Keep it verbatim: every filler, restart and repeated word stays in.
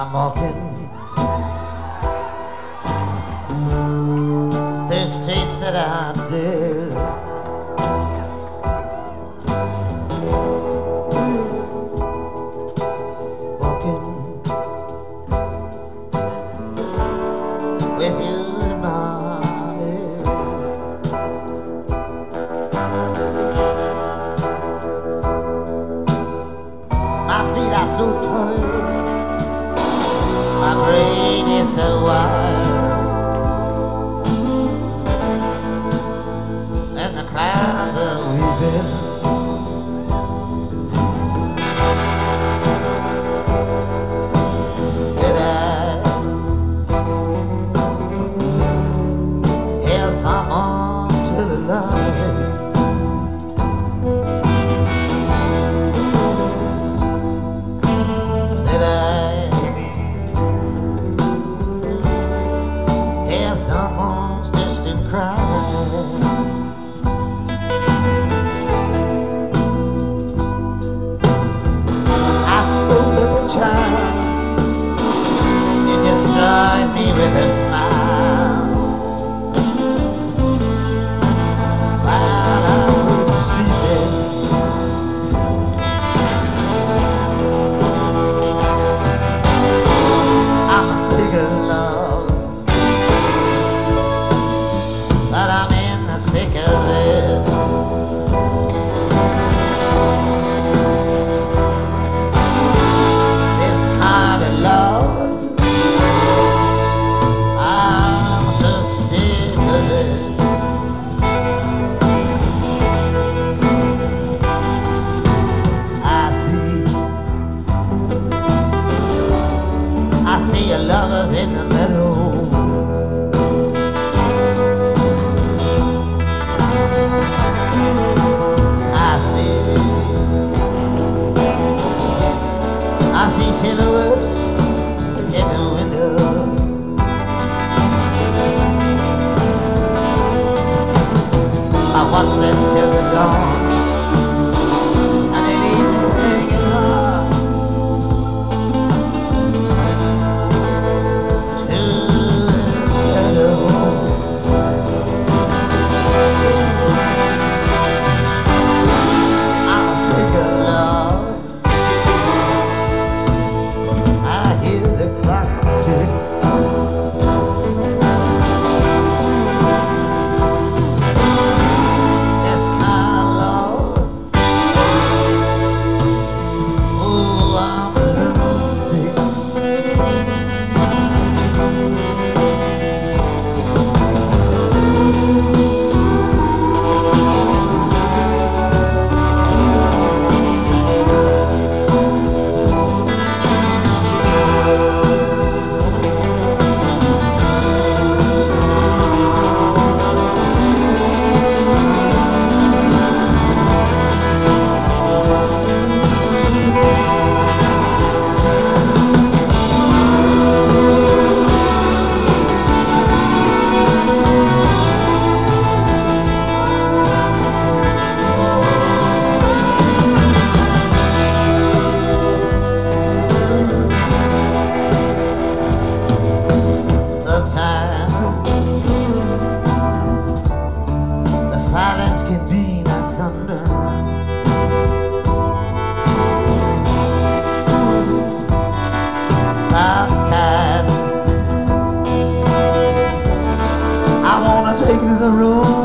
I'm walking through streets that I did. Walking with you in my head. My feet are so tired, my brain is so wired, and the clouds are weeping. Did I hear someone tell a lie? Did I hear someone's distant cry? I spoke like a child, you destroyed me with a smile. While I was sleeping, I'm sick of love, but I'm in the thick of it. This kind of love, I'm so sick of it. I see, I see your lovers in the meadow. I see, I see silhouettes in the window. I watch them till the dawn, and they leave me hanging hard to the shadow. I'm sick of love, I hear the clock tick. This kind of love, oh, I'm a little sick. Sometimes the silence can be like thunder. Sometimes I wanna take the road